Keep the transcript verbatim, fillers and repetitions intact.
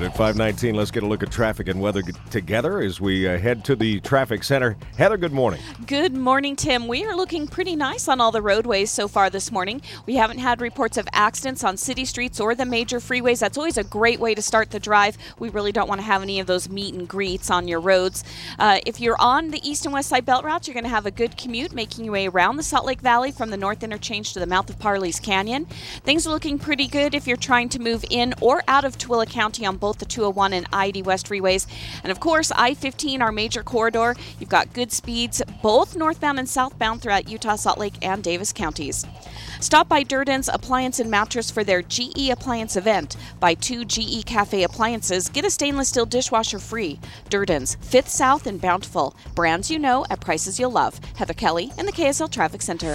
at five nineteen. Let's get a look at traffic and weather together as we uh, head to the traffic center. Heather, good morning. Good morning, Tim. We are looking pretty nice on all the roadways so far this morning. We haven't had reports of accidents on city streets or the major freeways. That's always a great way to start the drive. We really don't want to have any of those meet and greets on your roads. Uh, if you're on the east and west side belt routes, you're going to have a good commute making your way around the Salt Lake Valley from the north interchange to the mouth of Parley's Canyon. Things are looking pretty good if you're trying to move in or out of Tooele County on both the two oh one and I eighty West freeways. And of course, I fifteen, our major corridor, you've got good speeds both northbound and southbound throughout Utah, Salt Lake, and Davis counties. Stop by Durden's Appliance and Mattress for their G E Appliance event. Buy two G E Cafe appliances, get a stainless steel dishwasher free. Durden's, Fifth South and Bountiful. Brands you know at prices you'll love. Heather Kelly in the K S L Traffic Center.